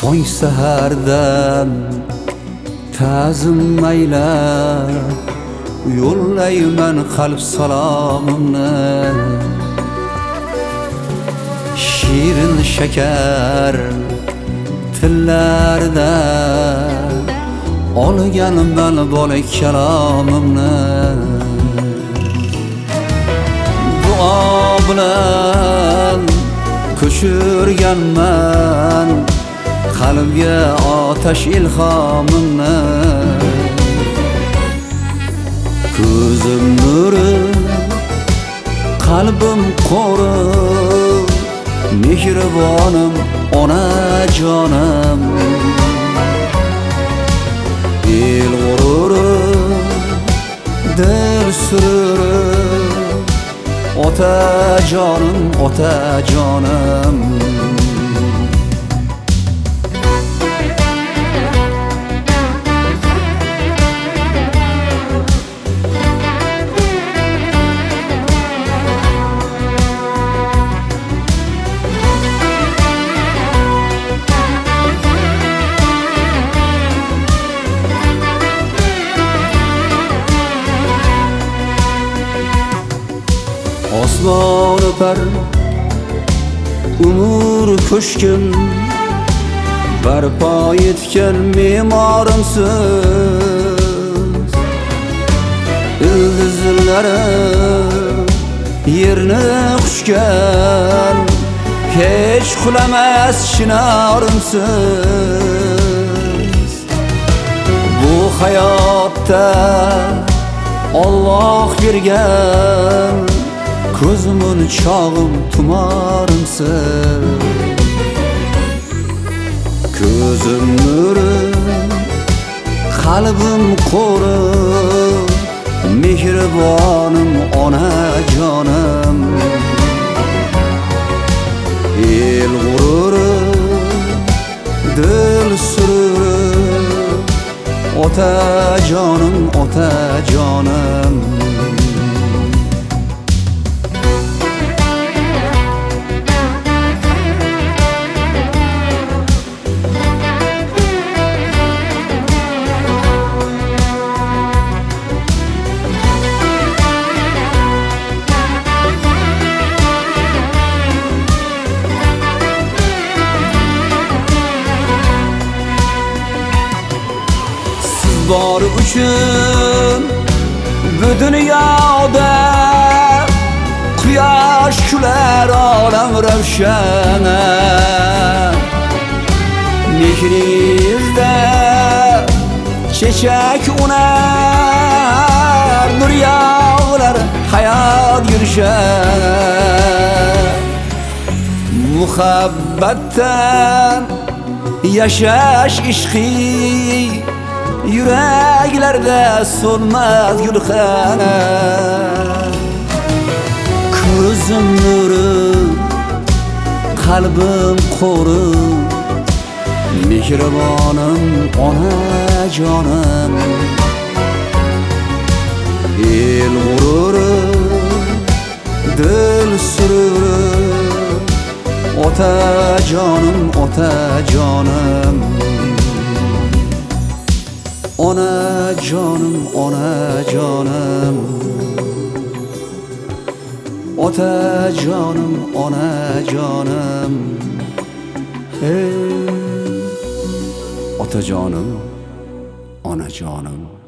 tong sahardan ta'zim aylar yo'llayman qalb salomimni. Shirin shakar tillarda olganman bola kalomimni. Duo bilan ko'chirganman qalbga otash ilhomimni. Ko'zim nuri, qalbim qo'ri, mehribonim onajonim. El g'ururi, dil sururi, otajonim, otajonim. Osmon öper umur ko'shkin, barpo etgan me'morimsiz. Ildizlari yerni quchgan, hech qulamas chinorimsiz. Bu hayotda Alloh bergan ko'zimun chog'im tumorimsiz. Ko'zim nuri, qalbim qo'ri, mehribonim onajonim. El g'ururi, dil sururi, otajonim, otajonim. Bor uchun bu dunyoda quyosh kular olam ravshan. Mehringizda chechak unar, nur yog'lar hayot yurishar. Muhabbatdan yashash ishqi yuraklarda so'nmas gulxana. Ko'zim nuri, qalbim qo'ri, mehribonim onajonim. El g'ururi, dil sururi, otajonim, otajonim. Onajonim, onajonim. Otajonim, onajonim. Hey, otajonim, onajonim.